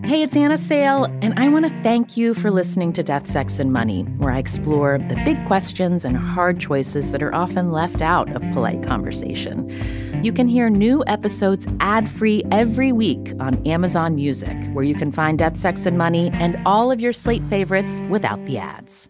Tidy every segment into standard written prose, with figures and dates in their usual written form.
Hey, it's Anna Sale, and I want to thank you for listening to Death, Sex, and Money, where I explore the big questions and hard choices that are often left out of polite conversation. You can hear new episodes ad-free every week on Amazon Music, where you can find Death, Sex, and Money and all of your Slate favorites without the ads.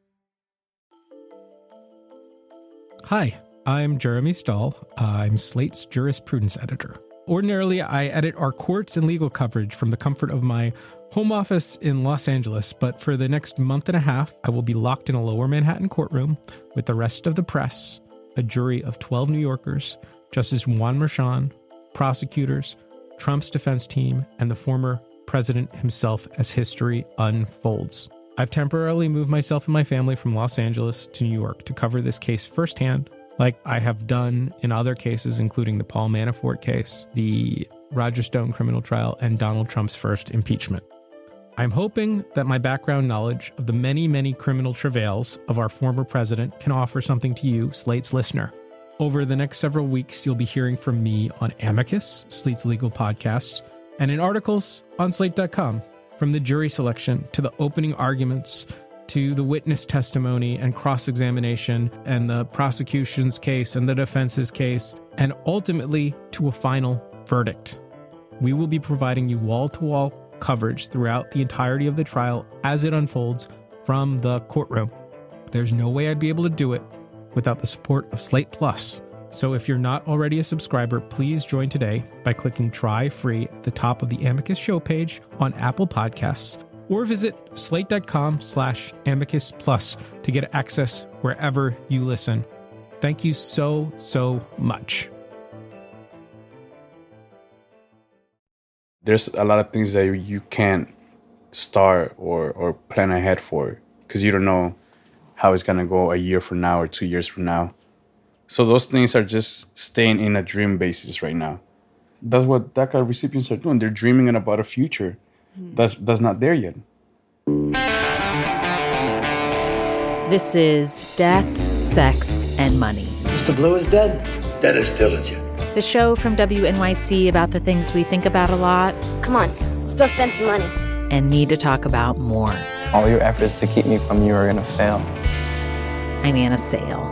Hi, I'm Jeremy Stahl. I'm Slate's jurisprudence editor. Ordinarily, I edit our courts and legal coverage from the comfort of my home office in Los Angeles, but for the next month and a half, I will be locked in a lower Manhattan courtroom with the rest of the press, a jury of 12 New Yorkers, Justice Juan Merchan, prosecutors, Trump's defense team, and the former president himself as history unfolds. I've temporarily moved myself and my family from Los Angeles to New York to cover this case firsthand, like I have done in other cases, including the Paul Manafort case, the Roger Stone criminal trial, and Donald Trump's first impeachment. I'm hoping that my background knowledge of the many, many criminal travails of our former president can offer something to you, Slate's listener. Over the next several weeks, you'll be hearing from me on Amicus, Slate's legal podcast, and in articles on Slate.com, from the jury selection to the opening arguments to the witness testimony and cross-examination and the prosecution's case and the defense's case, and ultimately to a final verdict. We will be providing you wall-to-wall coverage throughout the entirety of the trial as it unfolds from the courtroom. There's no way I'd be able to do it without the support of Slate Plus. So if you're not already a subscriber, please join today by clicking Try Free at the top of the Amicus show page on Apple Podcasts, or visit slate.com/Amicus Plus to get access wherever you listen. Thank you so, so much. There's a lot of things that you can't start or plan ahead for because you don't know how it's going to go a year from now or 2 years from now. So those things are just staying in a dream basis right now. That's what DACA recipients are doing. They're dreaming about a future that's not there yet. This is Death, Sex, and Money. Mr. Blue is dead. That is diligent. The show from WNYC about the things we think about a lot. Come on, let's go spend some money. And need to talk about more. All your efforts to keep me from you are going to fail. I'm Anna Sale.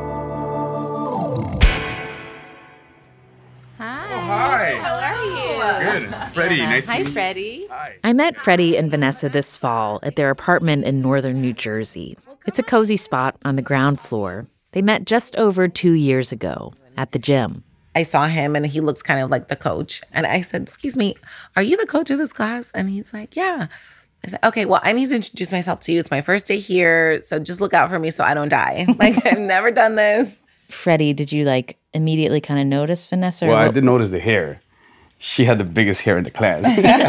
Hi. How are you? Good. Freddie, nice to meet you. Hi, Freddie. Hi. I met Freddie and Vanessa this fall at their apartment in northern New Jersey. It's a cozy spot on the ground floor. They met just over 2 years ago at the gym. I saw him and he looks kind of like the coach. And I said, excuse me, are you the coach of this class? And he's like, yeah. I said, okay, well, I need to introduce myself to you. It's my first day here, so just look out for me so I don't die. Like, I've never done this. Freddie, did you immediately kind of notice Vanessa? Well, I did notice the hair. She had the biggest hair in the class.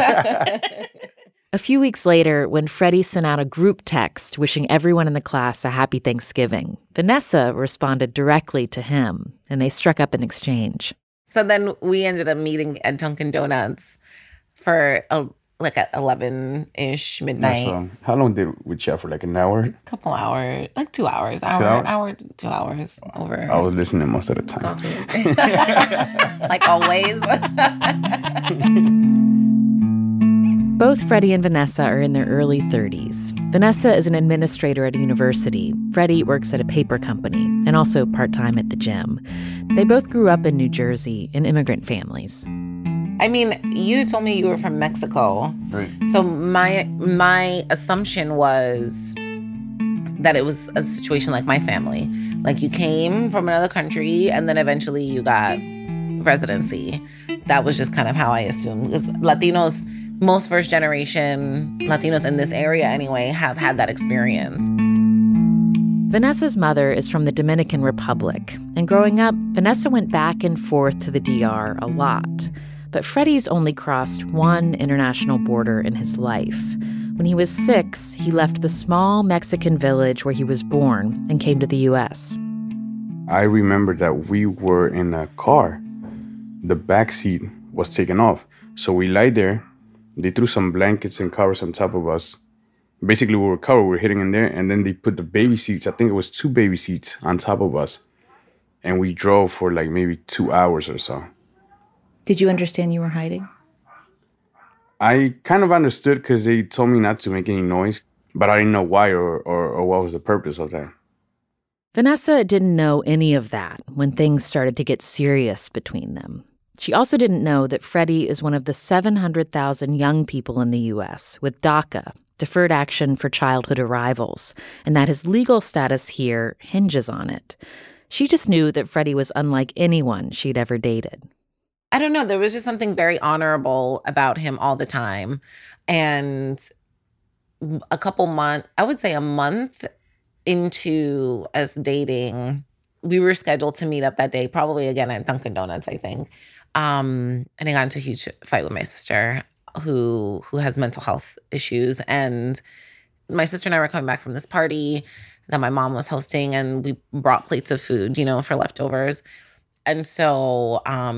A few weeks later, when Freddie sent out a group text wishing everyone in the class a happy Thanksgiving, Vanessa responded directly to him, and they struck up an exchange. So then we ended up meeting at Dunkin' Donuts for at 11-ish, midnight. So how long did we chat for? An hour? A couple hours, 2 hours. 2 hours over. I was listening most of the time. Like always. Both Freddie and Vanessa are in their early 30s. Vanessa is an administrator at a university. Freddie works at a paper company and also part-time at the gym. They both grew up in New Jersey in immigrant families. I mean, you told me you were from Mexico. Right. So my assumption was that it was a situation like my family. Like you came from another country and then eventually you got residency. That was just kind of how I assumed. Because Latinos, most first generation Latinos in this area anyway, have had that experience. Vanessa's mother is from the Dominican Republic. And growing up, Vanessa went back and forth to the DR a lot. But Freddie's only crossed one international border in his life. When he was 6, he left the small Mexican village where he was born and came to the U.S. I remember that we were in a car. The back seat was taken off. So we lay there. They threw some blankets and covers on top of us. Basically, we were covered. We were hitting in there. And then they put the baby seats. I think it was 2 baby seats on top of us. And we drove for maybe 2 hours or so. Did you understand you were hiding? I kind of understood because they told me not to make any noise, but I didn't know why or what was the purpose of that. Vanessa didn't know any of that when things started to get serious between them. She also didn't know that Freddie is one of the 700,000 young people in the U.S. with DACA, Deferred Action for Childhood Arrivals, and that his legal status here hinges on it. She just knew that Freddie was unlike anyone she'd ever dated. I don't know. There was just something very honorable about him all the time. And a couple months, I would say a month into us dating, we were scheduled to meet up that day, probably again at Dunkin' Donuts, I think. And I got into a huge fight with my sister who has mental health issues. And my sister and I were coming back from this party that my mom was hosting, and we brought plates of food, for leftovers. And so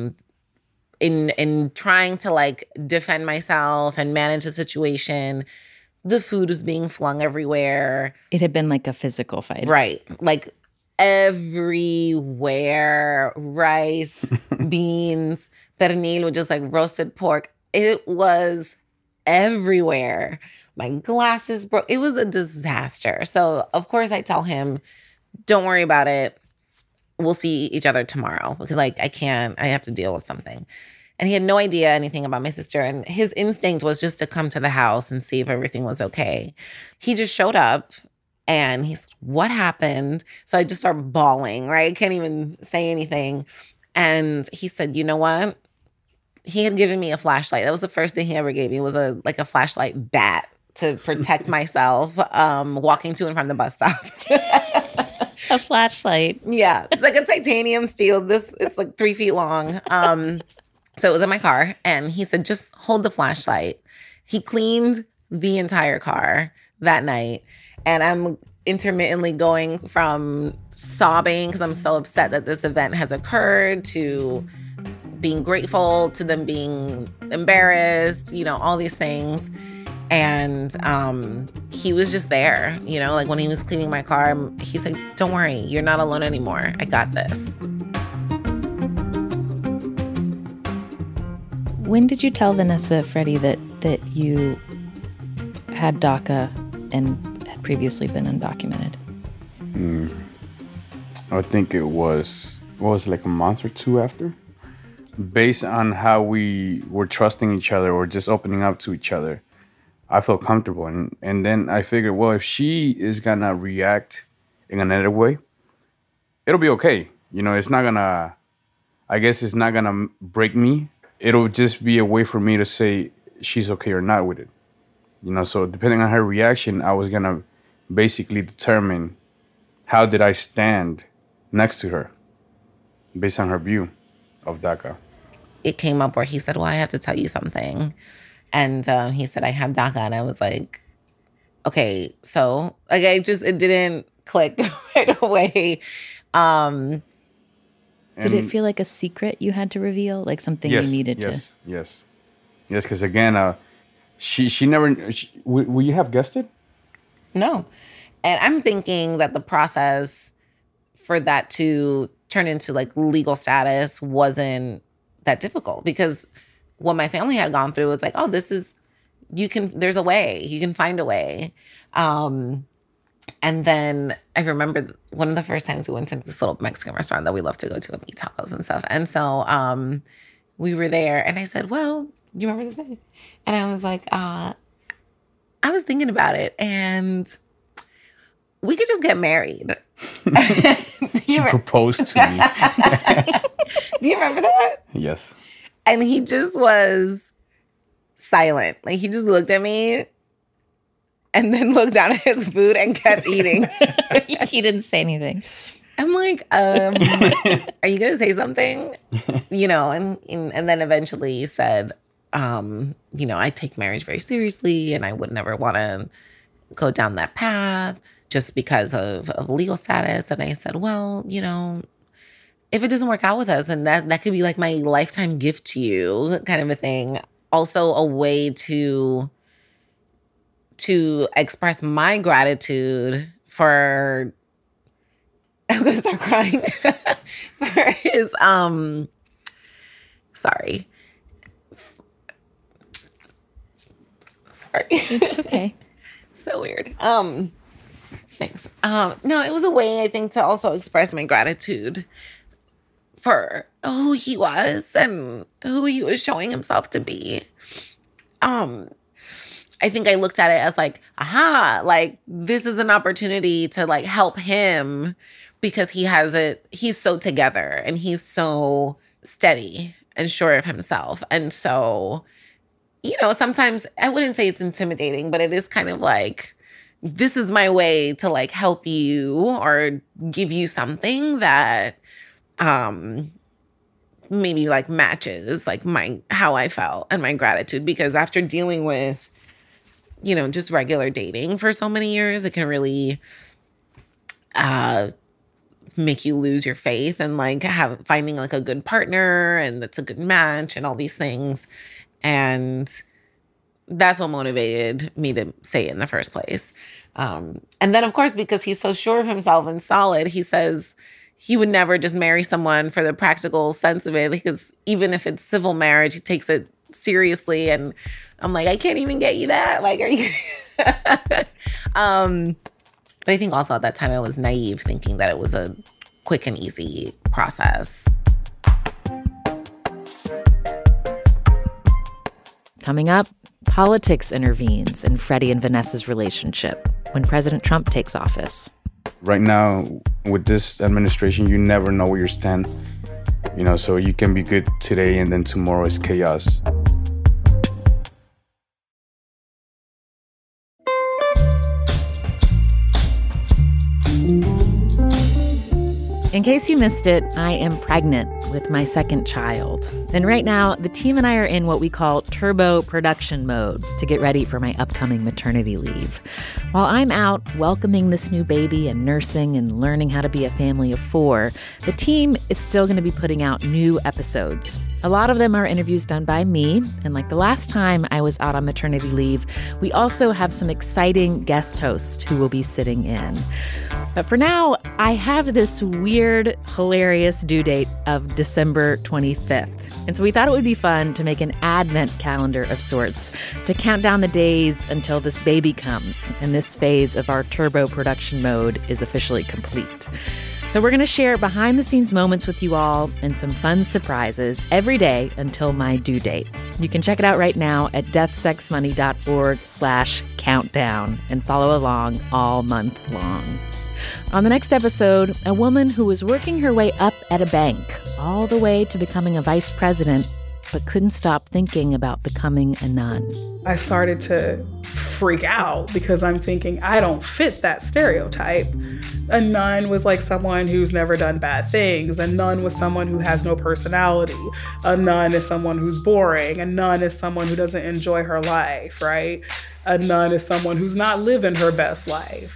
in trying to like defend myself and manage the situation, the food was being flung everywhere. It had been like a physical fight. Right. Like everywhere. Rice, beans, pernil with just like roasted pork. It was everywhere. My glasses broke. It was a disaster. So of course I tell him, don't worry about it. We'll see each other tomorrow because I have to deal with something. And he had no idea anything about my sister. And his instinct was just to come to the house and see if everything was okay. He just showed up and he's, what happened? So I just start bawling, right? I can't even say anything. And he said, you know what? He had given me a flashlight. That was the first thing he ever gave me, was a flashlight bat to protect myself walking to and from the bus stop. A flashlight. Yeah. It's like a titanium steel. It's like 3 feet long. So it was in my car, and he said, just hold the flashlight. He cleaned the entire car that night, and I'm intermittently going from sobbing because I'm so upset that this event has occurred to being grateful to them being embarrassed, all these things. And he was just there, like when he was cleaning my car, he said, don't worry, you're not alone anymore. I got this. When did you tell Vanessa, Freddie, that you had DACA and had previously been undocumented? I think it was like a month or two after. Based on how we were trusting each other or just opening up to each other, I felt comfortable. And then I figured, well, if she is going to react in another way, it'll be okay. It's not going to, I guess it's not going to break me. It'll just be a way for me to say she's okay or not with it. So depending on her reaction, I was going to basically determine how did I stand next to her based on her view of DACA. It came up where he said, well, I have to tell you something. And he said, I have DACA. And I was like, okay, so it didn't click right away. Did it feel like a secret you had to reveal? Like something you needed to? Yes, because again, she never, would you have guessed it? No. And I'm thinking that the process for that to turn into like legal status wasn't that difficult, because what my family had gone through, it's like, oh, there's a way, you can find a way. And then I remember one of the first times we went to this little Mexican restaurant that we love to go to and eat tacos and stuff. And so we were there, and I said, well, you remember this day? And I was like, I was thinking about it, and we could just get married. She proposed to me. Do you remember that? Yes. And he just was silent. Like, he just looked at me and then looked down at his food and kept eating. He didn't say anything. I'm like, are you going to say something? And then eventually he said, I take marriage very seriously, and I would never want to go down that path just because of legal status. And I said, well, if it doesn't work out with us, then that could be like my lifetime gift to you, kind of a thing. Also a way to express my gratitude for, I'm going to start crying, for his, Sorry. It's okay. So weird. Thanks. No, it was a way, I think, to also express my gratitude for who he was and who he was showing himself to be. I think I looked at it as like, aha, like this is an opportunity to like help him because he's so together and he's so steady and sure of himself. And so, sometimes I wouldn't say it's intimidating, but it is kind of like, this is my way to like help you or give you something that maybe like matches like how I felt and my gratitude. Because after dealing with, just regular dating for so many years, it can really make you lose your faith and like finding like a good partner and that's a good match and all these things. And that's what motivated me to say it in the first place. And then, of course, because he's so sure of himself and solid, he says he would never just marry someone for the practical sense of it, because even if it's civil marriage, he takes it seriously. And I'm like, I can't even get you that. Like, are you? But I think also at that time I was naive, thinking that it was a quick and easy process. Coming up, politics intervenes in Freddie and Vanessa's relationship when President Trump takes office. Right now, with this administration, you never know where you stand. So you can be good today and then tomorrow is chaos. In case you missed it, I am pregnant with my second child. And right now, the team and I are in what we call turbo production mode to get ready for my upcoming maternity leave. While I'm out welcoming this new baby and nursing and learning how to be a family of 4, the team is still going to be putting out new episodes. A lot of them are interviews done by me, and like the last time I was out on maternity leave, we also have some exciting guest hosts who will be sitting in. But for now, I have this weird, hilarious due date of December 25th. And so we thought it would be fun to make an advent calendar of sorts to count down the days until this baby comes and this phase of our turbo production mode is officially complete. So we're going to share behind-the-scenes moments with you all and some fun surprises every day until my due date. You can check it out right now at deathsexmoney.org/countdown and follow along all month long. On the next episode, a woman who was working her way up at a bank, all the way to becoming a vice president, but couldn't stop thinking about becoming a nun. I started to freak out because I'm thinking, I don't fit that stereotype. A nun was like someone who's never done bad things. A nun was someone who has no personality. A nun is someone who's boring. A nun is someone who doesn't enjoy her life, right? A nun is someone who's not living her best life.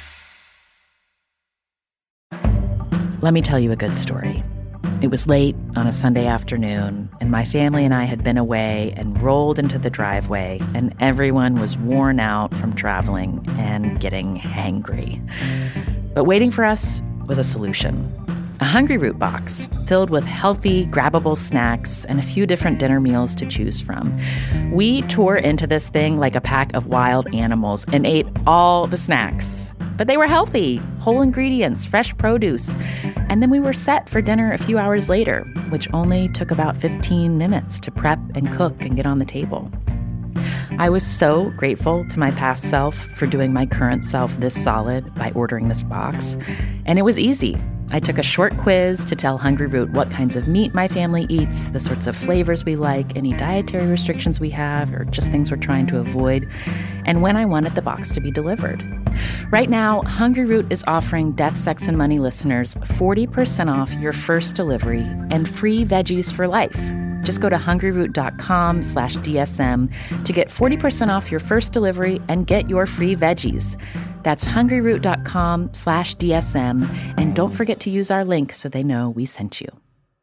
Let me tell you a good story. It was late on a Sunday afternoon, and my family and I had been away and rolled into the driveway, and everyone was worn out from traveling and getting hangry. But waiting for us was a solution. A Hungryroot box filled with healthy, grabbable snacks and a few different dinner meals to choose from. We tore into this thing like a pack of wild animals and ate all the snacks. But they were healthy, whole ingredients, fresh produce. And then we were set for dinner a few hours later, which only took about 15 minutes to prep and cook and get on the table. I was so grateful to my past self for doing my current self this solid by ordering this box. And it was easy. I took a short quiz to tell Hungryroot what kinds of meat my family eats, the sorts of flavors we like, any dietary restrictions we have, or just things we're trying to avoid, and when I wanted the box to be delivered. Right now, Hungryroot is offering Death, Sex, and Money listeners 40% off your first delivery and free veggies for life. Just go to hungryroot.com/DSM to get 40% off your first delivery and get your free veggies. That's hungryroot.com/DSM. And don't forget to use our link so they know we sent you.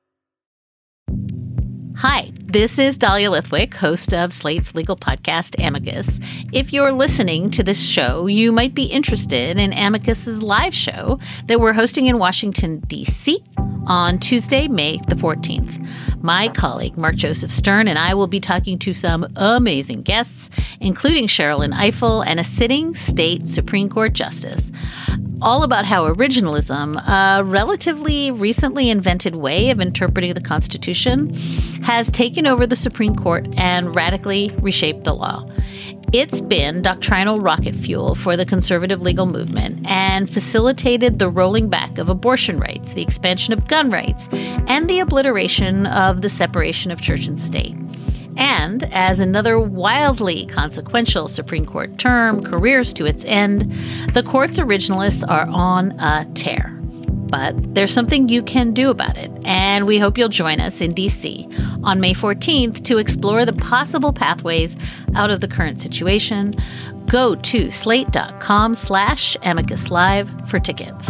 Hi, this is Dahlia Lithwick, host of Slate's legal podcast, Amicus. If you're listening to this show, you might be interested in Amicus's live show that we're hosting in Washington, D.C. on Tuesday, May the 14th. My colleague, Mark Joseph Stern, and I will be talking to some amazing guests, including Sherrilyn Ifill and a sitting state Supreme Court justice, all about how originalism, a relatively recently invented way of interpreting the Constitution, has taken over the Supreme Court and radically reshaped the law. It's been doctrinal rocket fuel for the conservative legal movement and facilitated the rolling back of abortion rights, the expansion of gun rights, and the obliteration of the separation of church and state. And as another wildly consequential Supreme Court term careers to its end, the court's originalists are on a tear. But there's something you can do about it, and we hope you'll join us in D.C. on May 14th to explore the possible pathways out of the current situation. Go to slate.com/Amicus Live for tickets.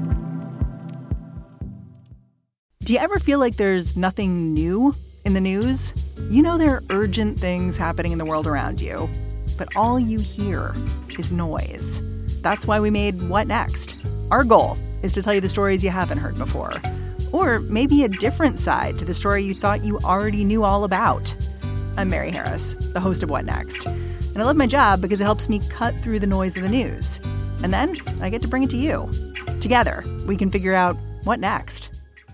Do you ever feel like there's nothing new in the news? You know there are urgent things happening in the world around you, but all you hear is noise. That's why we made What Next? Our goal is to tell you the stories you haven't heard before, or maybe a different side to the story you thought you already knew all about. I'm Mary Harris, the host of What Next? And I love my job because it helps me cut through the noise of the news. And then I get to bring it to you. Together, we can figure out what next.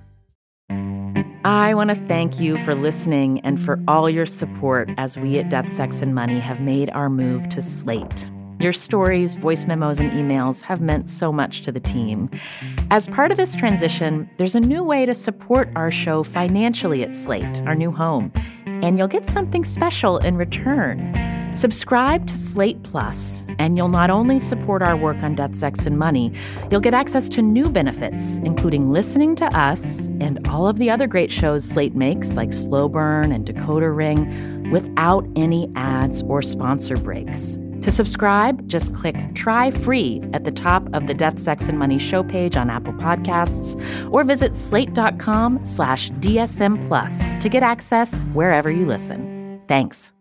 I want to thank you for listening and for all your support as we at Death, Sex, and Money have made our move to Slate. Your stories, voice memos, and emails have meant so much to the team. As part of this transition, there's a new way to support our show financially at Slate, our new home, and you'll get something special in return. Subscribe to Slate Plus, and you'll not only support our work on Death, Sex, and Money, you'll get access to new benefits, including listening to us and all of the other great shows Slate makes, like Slow Burn and Decoder Ring, without any ads or sponsor breaks. To subscribe, just click Try Free at the top of the Death, Sex, and Money show page on Apple Podcasts, or visit slate.com/DSM Plus to get access wherever you listen. Thanks.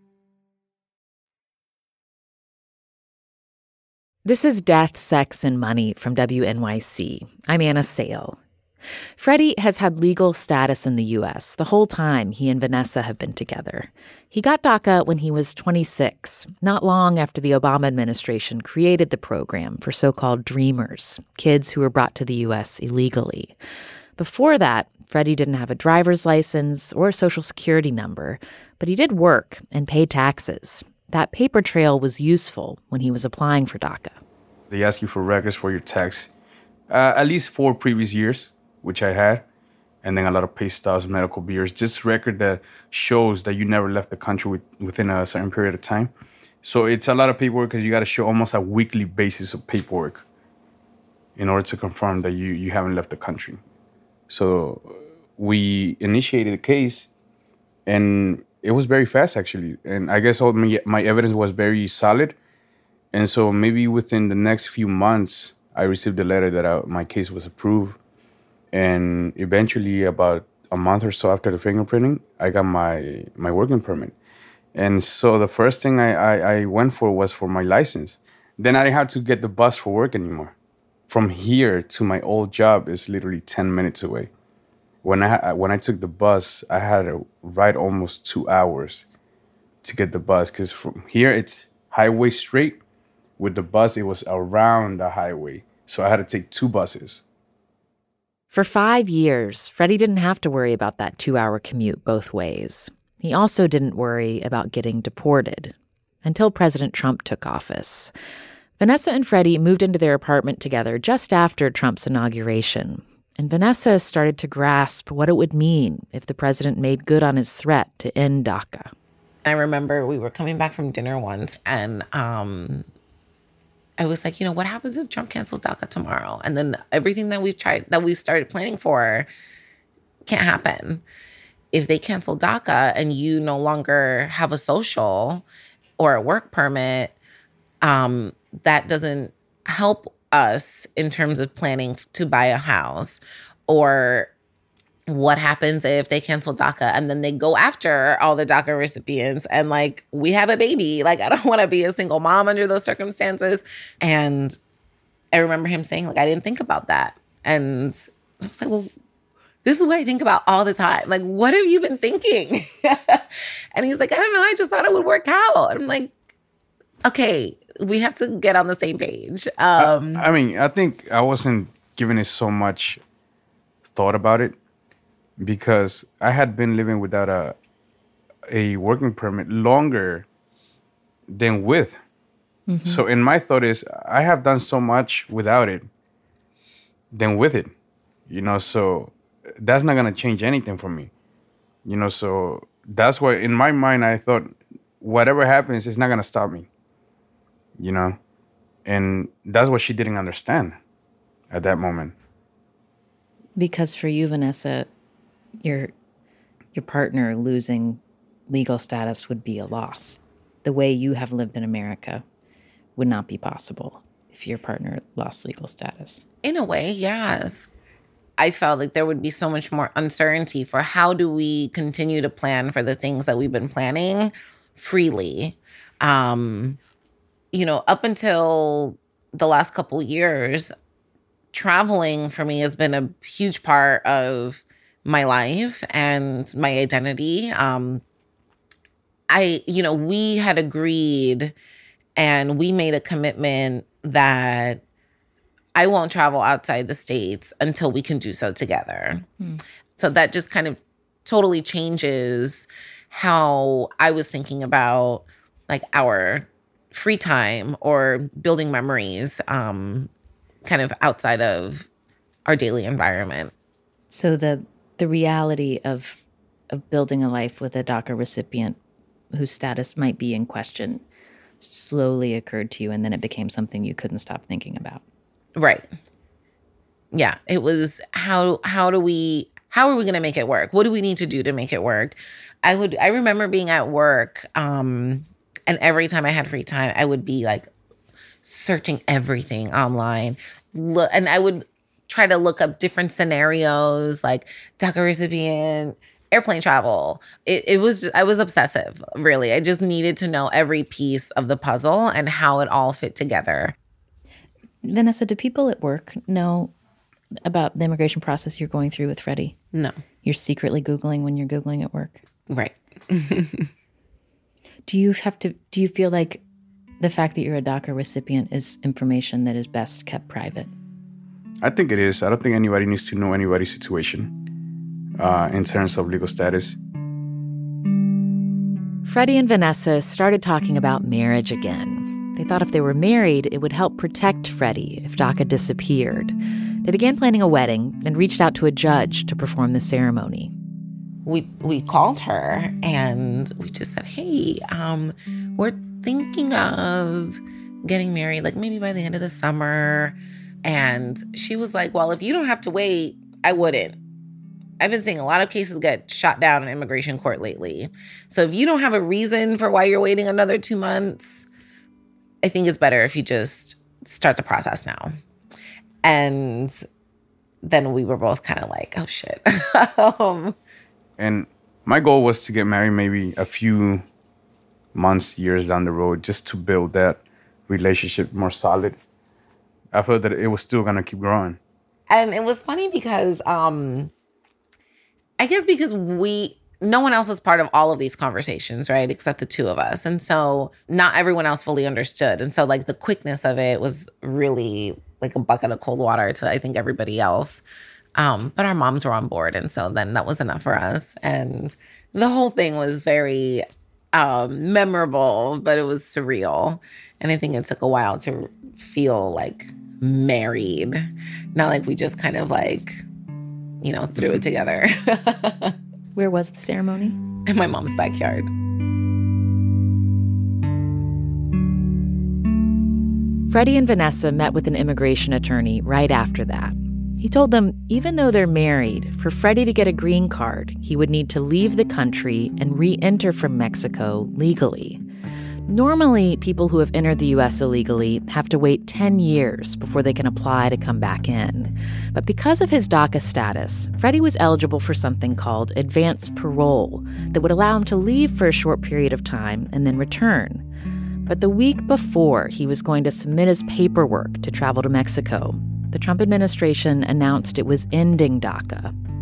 This is Death, Sex, and Money from WNYC. I'm Anna Sale. Freddie has had legal status in the U.S. the whole time he and Vanessa have been together. He got DACA when he was 26, not long after the Obama administration created the program for so-called Dreamers, kids who were brought to the U.S. illegally. Before that, Freddie didn't have a driver's license or a Social Security number, but he did work and pay taxes. That paper trail was useful when he was applying for DACA. They ask you for records for your tax, at least 4 previous years, which I had, and then a lot of pay stubs, medical bills, just record that shows that you never left the country within a certain period of time. So it's a lot of paperwork because you got to show almost a weekly basis of paperwork in order to confirm that you haven't left the country. So we initiated a case, and it was very fast, actually. And I guess all my evidence was very solid. And so maybe within the next few months, I received a letter that my case was approved. And eventually, about a month or so after the fingerprinting, I got my working permit. And so the first thing I went for was for my license. Then I didn't have to get the bus for work anymore. From here to my old job is literally 10 minutes away. When I took the bus, I had to ride almost 2 hours to get the bus, because from here it's highway straight. With the bus, it was around the highway. So I had to take 2 buses. For 5 years, Freddie didn't have to worry about that 2-hour commute both ways. He also didn't worry about getting deported until President Trump took office. Vanessa and Freddie moved into their apartment together just after Trump's inauguration, and Vanessa started to grasp what it would mean if the president made good on his threat to end DACA. I remember we were coming back from dinner once, and I was like, what happens if Trump cancels DACA tomorrow? And then everything that we started planning for can't happen. If they cancel DACA and you no longer have a social or a work permit, that doesn't help us in terms of planning to buy a house. Or what happens if they cancel DACA and then they go after all the DACA recipients and we have a baby? I don't want to be a single mom under those circumstances. And I remember him saying I didn't think about that. And I was like, well, this is what I think about all the time. Like, what have you been thinking? And he's like, I don't know. I just thought it would work out. And I'm like, okay, we have to get on the same page. I mean, I think I wasn't giving it so much thought about it because I had been living without a working permit longer than with. Mm-hmm. So in my thought is I have done so much without it than with it, you know, so that's not going to change anything for me, you know, so that's why in my mind I thought whatever happens, it's not going to stop me, you know, and that's what she didn't understand at that moment. Because for you, Vanessa, your partner losing legal status would be a loss. The way you have lived in America would not be possible if your partner lost legal status. In a way, yes. I felt like there would be so much more uncertainty for how do we continue to plan for the things that we've been planning freely. You know, up until the last couple years, traveling for me has been a huge part of my life and my identity. We had agreed and we made a commitment that I won't travel outside the States until we can do so together. Mm. So that just kind of totally changes how I was thinking about like our free time or building memories kind of outside of our daily environment. So the reality of building a life with a DACA recipient whose status might be in question slowly occurred to you, and then it became something you couldn't stop thinking about. Right. Yeah. It was how are we going to make it work? What do we need to do to make it work? I remember being at work, and every time I had free time, I would be like searching everything online. And I would try to look up different scenarios, like DACA recipient, airplane travel. I was obsessive, really. I just needed to know every piece of the puzzle and how it all fit together. Vanessa, do people at work know about the immigration process you're going through with Freddie? No. You're secretly Googling when you're Googling at work? Right. Do you feel like the fact that you're a DACA recipient is information that is best kept private? I think it is. I don't think anybody needs to know anybody's situation in terms of legal status. Freddie and Vanessa started talking about marriage again. They thought if they were married, it would help protect Freddie if DACA disappeared. They began planning a wedding and reached out to a judge to perform the ceremony. We called her and we just said, hey, we're thinking of getting married, like maybe by the end of the summer. And she was like, well, if you don't have to wait, I wouldn't. I've been seeing a lot of cases get shot down in immigration court lately. So if you don't have a reason for why you're waiting another 2 months, I think it's better if you just start the process now. And then we were both kind of like, oh, shit. And my goal was to get married maybe a few months, years down the road, just to build that relationship more solid. I felt that it was still going to keep growing. And it was funny because I guess because no one else was part of all of these conversations, right? Except the two of us. And so not everyone else fully understood. And so like the quickness of it was really like a bucket of cold water to, I think, everybody else. But our moms were on board. And so then that was enough for us. And the whole thing was very memorable, but it was surreal. And I think it took a while to feel like married. Not like we just kind of like, threw it together. Where was the ceremony? In my mom's backyard. Freddie and Vanessa met with an immigration attorney right after that. He told them even though they're married, for Freddie to get a green card, he would need to leave the country and re-enter from Mexico legally. Normally, people who have entered the U.S. illegally have to wait 10 years before they can apply to come back in. But because of his DACA status, Freddie was eligible for something called advance parole that would allow him to leave for a short period of time and then return. But the week before he was going to submit his paperwork to travel to Mexico, the Trump administration announced it was ending DACA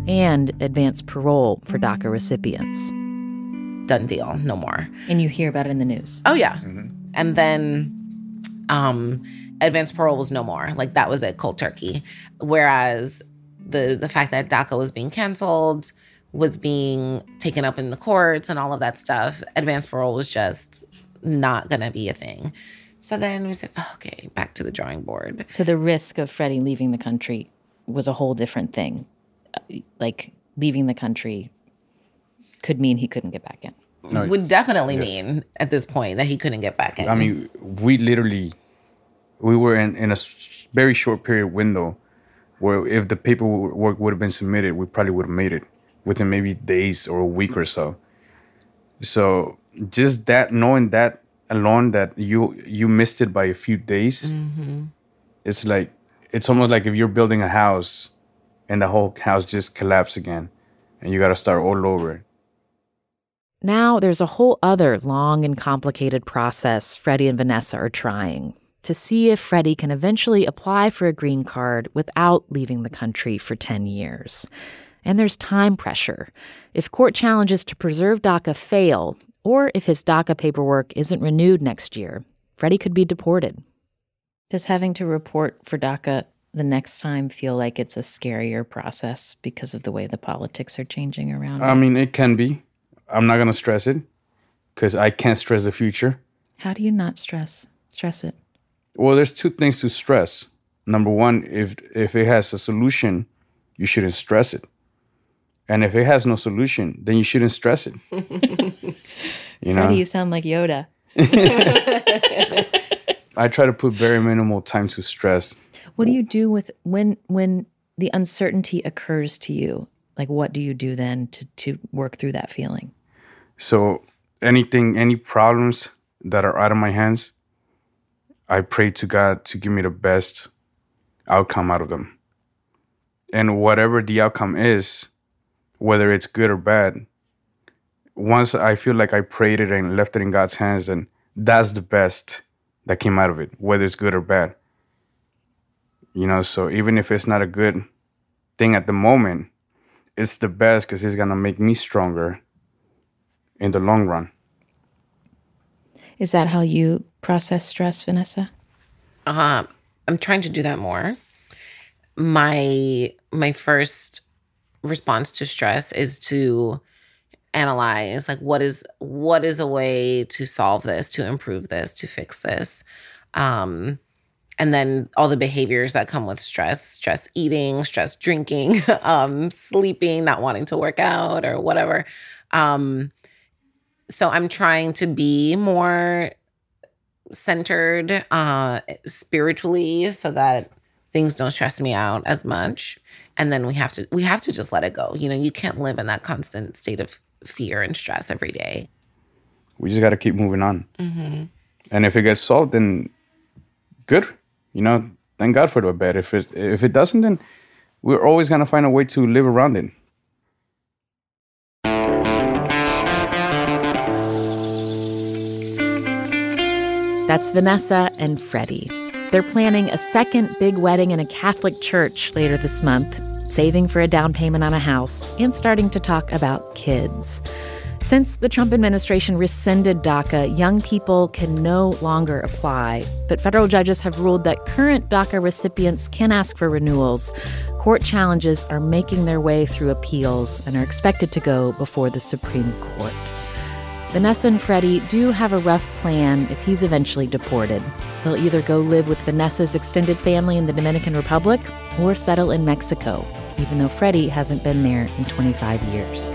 and advance parole for DACA recipients. Done deal, no more. And you hear about it in the news. Oh, yeah. And then advance parole was no more. Like, that was it, cold turkey. Whereas the fact that DACA was being canceled, was being taken up in the courts and all of that stuff, advance parole was just not going to be a thing. So then we said, okay, back to the drawing board. So the risk of Freddie leaving the country was a whole different thing. Like, leaving the country could mean he couldn't get back in. No, would definitely mean at this point that he couldn't get back in. I mean, we were in a very short period window where if the paperwork would have been submitted, we probably would have made it within maybe days or a week or so. So just that, knowing that alone, that you missed it by a few days, it's like, it's almost like if you're building a house and the whole house just collapsed again and you got to start all over. Now there's a whole other long and complicated process Freddie and Vanessa are trying to see if Freddie can eventually apply for a green card without leaving the country for 10 years. And there's time pressure. If court challenges to preserve DACA fail, or if his DACA paperwork isn't renewed next year, Freddie could be deported. Does having to report for DACA the next time feel like it's a scarier process because of the way the politics are changing around? I mean, it can be. I'm not going to stress it because I can't stress the future. How do you not stress it? Well, there's two things to stress. Number one, if it has a solution, you shouldn't stress it. And if it has no solution, then you shouldn't stress it. You know? Freddie, you sound like Yoda. I try to put very minimal time to stress. What do you do with when the uncertainty occurs to you? Like, what do you do then to work through that feeling? So any problems that are out of my hands, I pray to God to give me the best outcome out of them. And whatever the outcome is, whether it's good or bad, once I feel like I prayed it and left it in God's hands, and that's the best that came out of it, whether it's good or bad. You know, so even if it's not a good thing at the moment, it's the best because it's going to make me stronger in the long run. Is that how you process stress, Vanessa? I'm trying to do that more. My first response to stress is to analyze, like, what is a way to solve this, to improve this, to fix this. And then all the behaviors that come with stress eating, stress drinking, sleeping, not wanting to work out or whatever. So I'm trying to be more centered spiritually so that things don't stress me out as much. And then we have to just let it go. You know, you can't live in that constant state of fear and stress every day. We just got to keep moving on. Mm-hmm. And if it gets solved, then good. You know, thank God for the bad. If it doesn't, then we're always going to find a way to live around it. That's Vanessa and Freddie. They're planning a second big wedding in a Catholic church later this month, saving for a down payment on a house, and starting to talk about kids. Since the Trump administration rescinded DACA, young people can no longer apply. But federal judges have ruled that current DACA recipients can ask for renewals. Court challenges are making their way through appeals and are expected to go before the Supreme Court. Vanessa and Freddie do have a rough plan if he's eventually deported. They'll either go live with Vanessa's extended family in the Dominican Republic or settle in Mexico, even though Freddie hasn't been there in 25 years.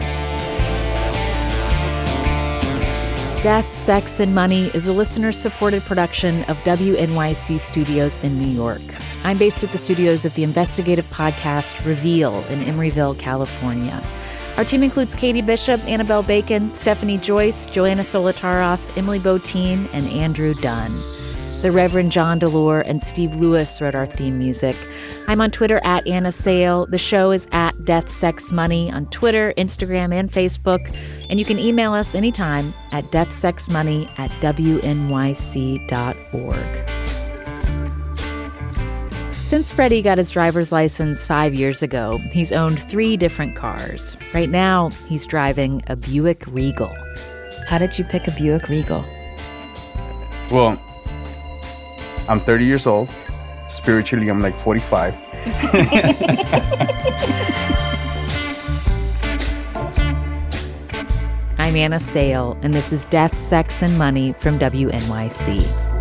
Death, Sex, and Money is a listener-supported production of WNYC Studios in New York. I'm based at the studios of the investigative podcast Reveal in Emeryville, California. Our team includes Katie Bishop, Annabelle Bacon, Stephanie Joyce, Joanna Solitaroff, Emily Botine, and Andrew Dunn. The Reverend John DeLore and Steve Lewis wrote our theme music. I'm on Twitter at Anna Sale. The show is at Death, Sex, Money on Twitter, Instagram, and Facebook. And you can email us anytime at deathsexmoney@wnyc.org. Since Freddie got his driver's license 5 years ago, he's owned 3 different cars. Right now, he's driving a Buick Regal. How did you pick a Buick Regal? Well, I'm 30 years old. Spiritually, I'm like 45. I'm Anna Sale, and this is Death, Sex, and Money from WNYC.